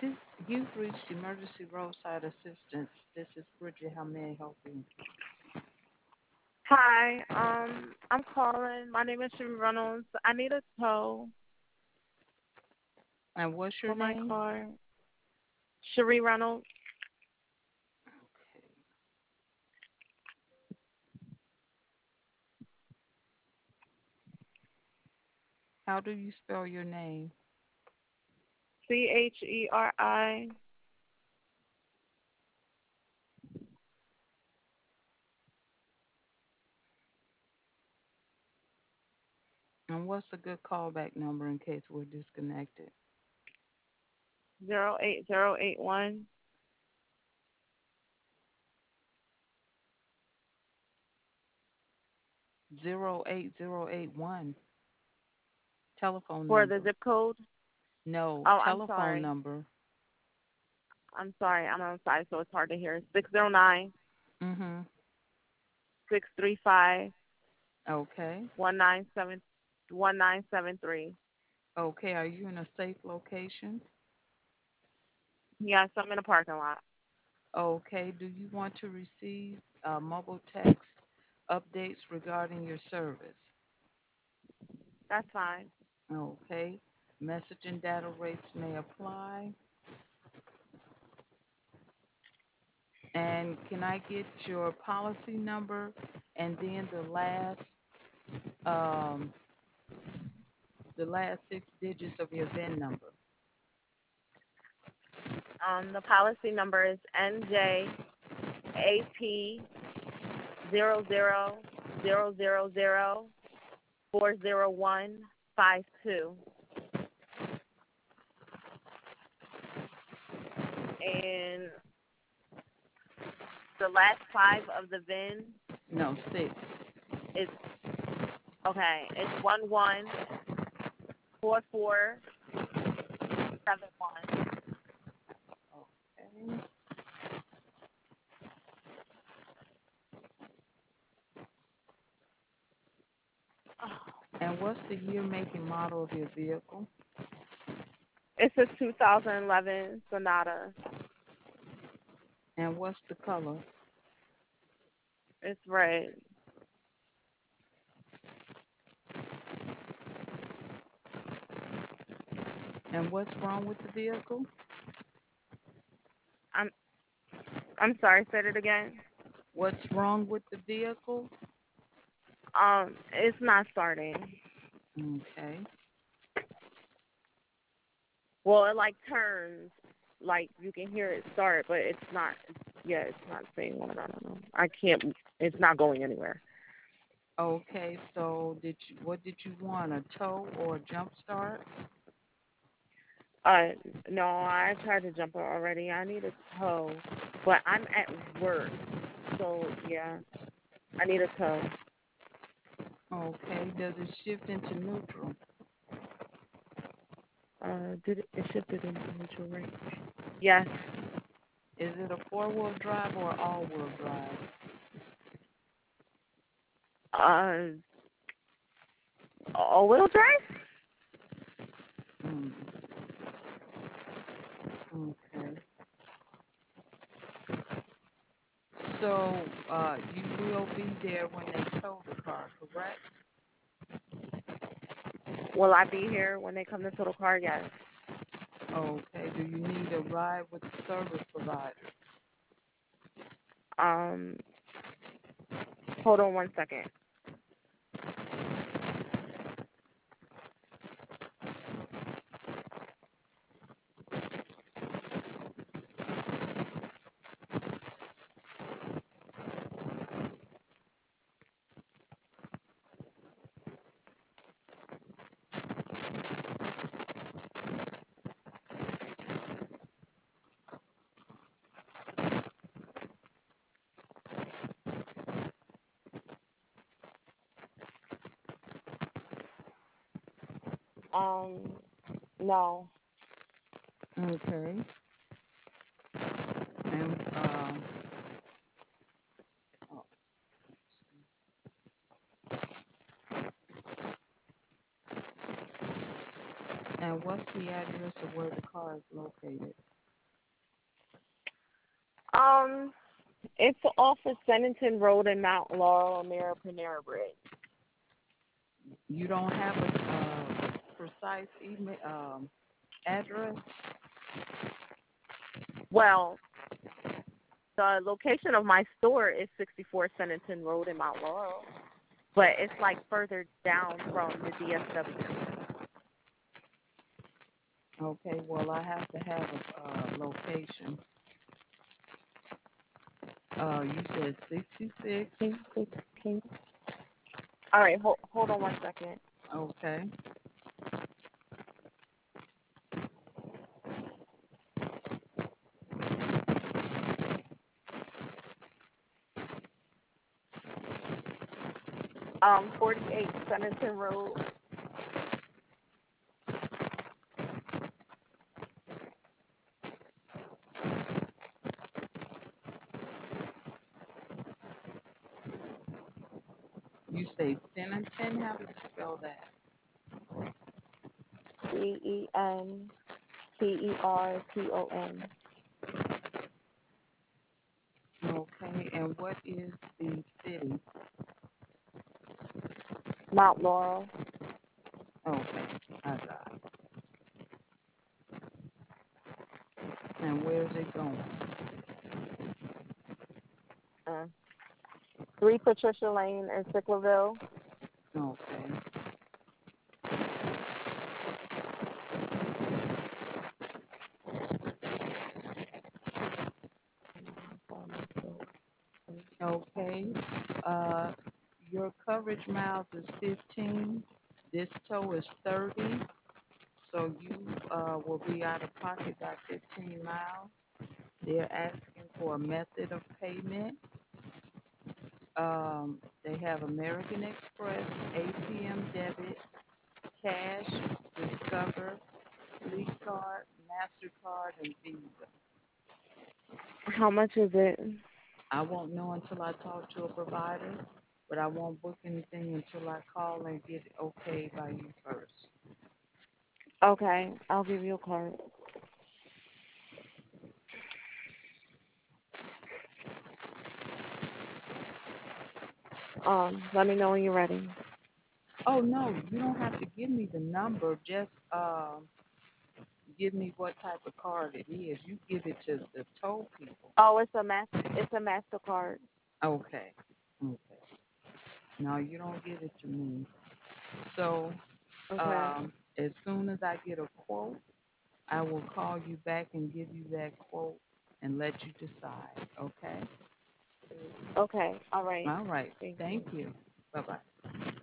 You've reached emergency roadside assistance. This is Bridget. How may I help you? Hi, I'm calling. My name is Sherry Reynolds. I need a tow And what's your for my name? car. Sherry Reynolds, Okay. How do you spell your name? Cheri. And what's a good callback number in case we're disconnected? 08081. 08081. Telephone For the number. zip code. No, Oh, I'm telephone sorry. number. I'm sorry. I'm outside, so it's hard to hear. 609 Mm-hmm. 635 Okay. 1973. Okay. Are you in a safe location? Yes, I'm in a parking lot. Okay. Do you want to receive mobile text updates regarding your service? That's fine. Okay. Message and data rates may apply. And can I get your policy number and then um, the last 6 digits of your VIN number? The policy number is NJAP 0000040152. And the last five of the VIN No, six. is okay. It's 114471. Okay. And what's the year, make, and model of your vehicle? It's a 2011 Sonata. And what's the color? It's red. And what's wrong with the vehicle? I'm I'm sorry. Say it again. What's wrong with the vehicle? It's not starting. Okay. Well, it like turns, like you can hear it start, but it's not. Yeah, it's not saying what. I don't know. I can't. It's not going anywhere. Okay, so what did you want, a tow or a jump start? Uh, no, I tried to jump it already. I need a tow, but I'm at work, so yeah, I need a tow. Okay, does it shift into neutral? Did it shifted into neutral, right? Yes. Is it a four-wheel drive or all-wheel drive? Uh, all-wheel drive? Mm, okay. So you will be there when they tow the car, correct? Will I be here when they come to total car? Yes. Okay. Do you need a ride with the service provider? Um, hold on one second. Um, no. Okay. And oh, and what's the address of where the car is located? Um, it's off of Sennington Road in Mount Laurel near Panera Bread. You don't have a precise email address? Well, the location of my store is 64 Sennington Road in Mount Laurel, but it's like further down from the DSW. Okay, well, I have to have a location. You said 66. Can, all right, hold on 1 second. Okay. 48 Sennington Road. You say Sennington? How do you spell that? Centerton. Okay, and what is the city? Mount Laurel. Okay, I got it. And where's it going? Uh, 3 Patricia Lane in Sicklerville. Okay. Okay. Uh, your coverage miles is 15. This tow is 30. So you will be out of pocket by 15 miles. They're asking for a method of payment. They have American Express, ATM debit, cash, Discover, Fleet Card, MasterCard, and Visa. How much is it? I won't know until I talk to a provider, but I won't book anything until I call and get it okay by you first. Okay, I'll give you a card. Let me know when you're ready. Oh no, you don't have to give me the number. Just give me what type of card it is. You give it to the toll people. Oh, it's a Mastercard. Okay. Okay. No, you don't give it to me. So Okay. as soon as I get a quote, I will call you back and give you that quote and let you decide. Okay. Okay. All right. All right. Thank Thank you. you. Bye bye.